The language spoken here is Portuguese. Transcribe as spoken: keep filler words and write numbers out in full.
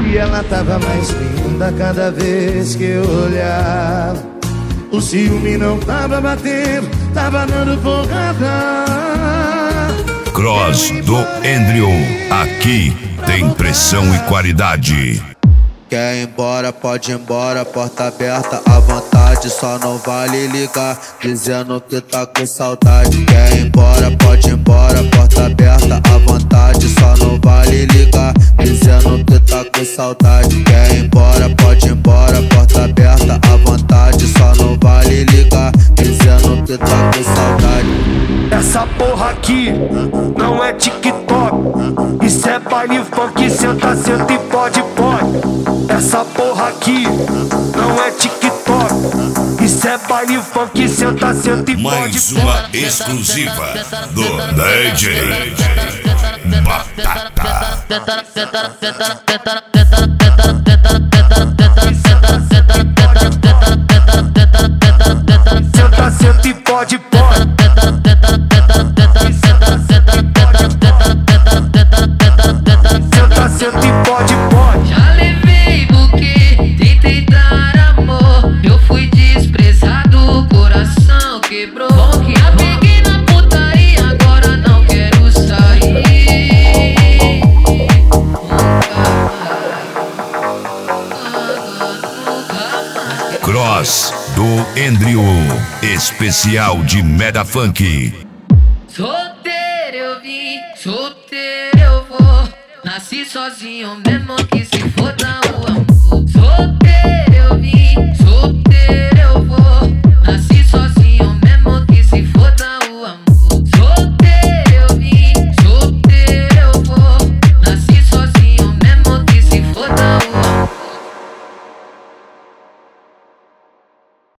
E ela tava mais linda cada vez que eu olhava. O ciúme não tava batendo, tava dando porrada. Cross do Andrew, aqui tem pressão e qualidade. Quer ir embora, pode ir embora, porta aberta à vontade. Só não vale ligar, dizendo que tá com saudade. Quer ir embora, pode ir embora, porta aberta à vontade. Só não vale ligar, dizendo que tá com saudade. Quer ir embora, pode ir embora, porta aberta à vontade. Só não vale ligar, dizendo que tá com saudade. Essa porra aqui não é TikTok, isso é baile funk, senta, senta e pode, pode. Essa porra aqui não é TikTok, isso é baile funk, senta, senta e pode, mais uma exclusiva do D J Batata. Senta, senta e pode, pode. Senta, senta e pode, pode. Já levei buquê, tentei dar amor. Eu fui desprezado, coração quebrou. Bom que eu peguei na putaria, agora não quero sair. Cross do Andrew, especial de Mega Funk. Solteiro eu vim, solteiro eu vou. Nasci sozinho mesmo que se foda o amor. Solteiro